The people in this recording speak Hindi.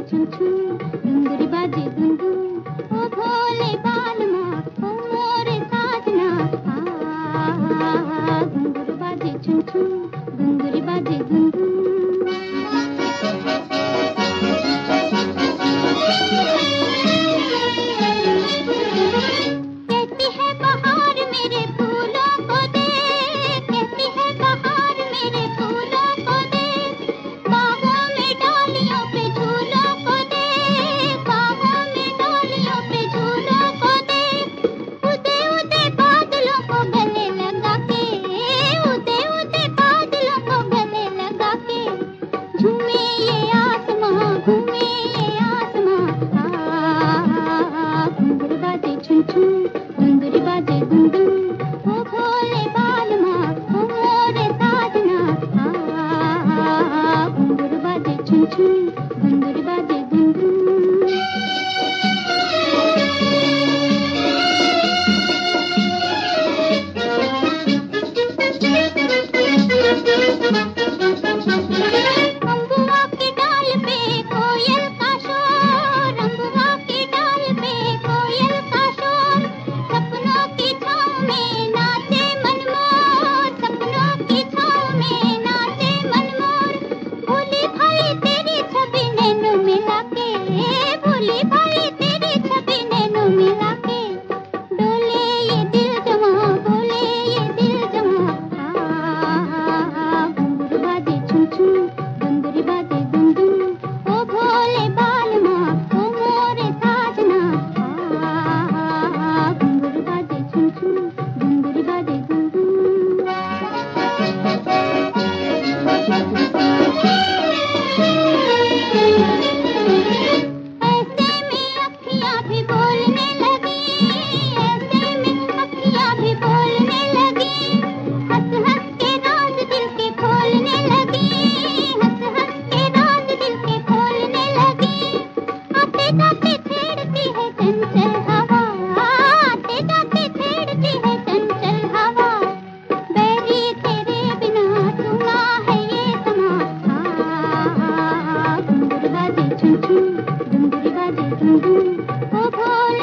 छुन छुन, घुंघरू बाजे धुन धुन, ओ भोले बालमा, ओ मोरे साजना, घुंघरू बाजे छुन छुन, घुंघरू बाजे धुन धुन। घुंघरू बाजे धुन धुन, ओ भोले बालमा, ओ मोरे साजना, घुंघरू बाजे छुन छुन, घुंघरू बाजे धुन धुन। अम्बुआ की डाल पे कोयल का शोर, अम्बुआ की डाल पे कोयल का शोर, सपनों की छाँव में नाचे मनमोर, सपनों की छाँव में नाचे मनमोर। भोली भाई तेरी छवि नैनों मिला के, भोली भाई तेरी छवि नैनों मिला के, डोले ये दिल जमा, बोले ये दिल जमा, घुंघरू बाजे छुन छुन, घुंघरू बाजे धुन धुन, ओ भोले बालमा, ओ मोरे साजना, घुंघरू बाजे छुन छुन, घुंघरू बाजे धुन धुन। ऐसे में अखियाँ भी बोलने लगी, ऐसे में अखियाँ भी बोलने लगी, हंस हंस के राज दिल के खोलने लगी, हंस हंस के राज दिल के खोलने लगी। आते जाते छेड़ती है चंचल हवा, आते जाते छेड़ती है चंचल हवा, बैरी तेरे बिना सुना है ये समा, घुंघरू बाजे छुन छुन, घुंघरू बाजे धुन धुन, ओ भोले